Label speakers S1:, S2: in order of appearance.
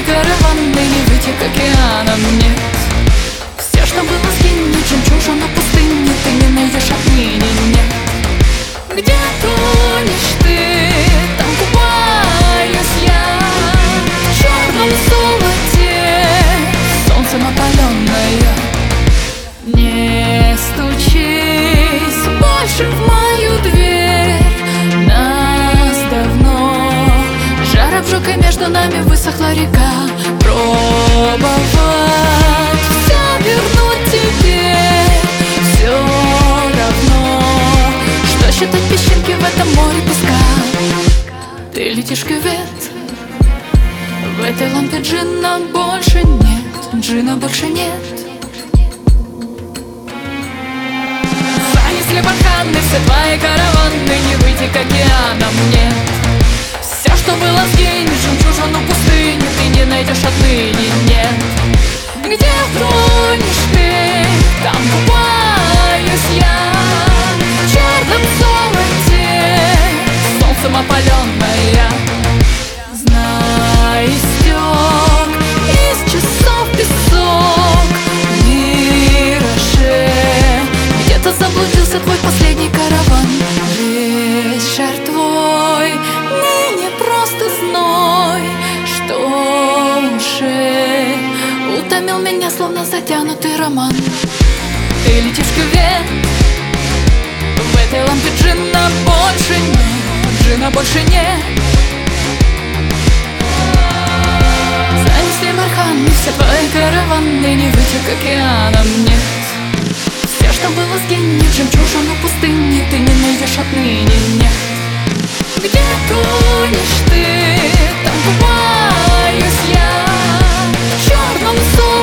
S1: караваны, не выйти к океанам, нет. Все, что было, сгинет, жемчужина пустыни, ты не найдешь отныне, нет. Где тонешь ты, там купаюсь я, в черном золоте, солнцем опаленная. Не стучись больше в мою дверь, нас давно жар обжег, и между нами высохла река. Пробовать все вернуть тебе все равно, что считать песчинки в этом море песка. Ты летишь кювет, в этой лампе джина больше нет, джина больше нет. Занесли барханы, все твои караваны, не выйти к океанам, нет. Все, что было, сгинет, жемчужину пустыни, ты не найдешь отныне, нет. Где тронешь ты, там купаюсь я, в черном золоте, солнцем опаленная. Знай, истек из часов песок, мираже, где-то заблудился твой последний караван. Весь шар твой ныне просто зной, что уже утомил меня, словно затянутый роман. Ты летишь в кювет, в этой лампе джина больше нет, джина больше нет. Занесли барханы, все твои караваны, не выйти к океанам, нет. Все, что было, сгинет, жемчужину пустыни, ты не найдешь отныне, нет. Где тонешь ты, там купаюсь я, в черном золоте,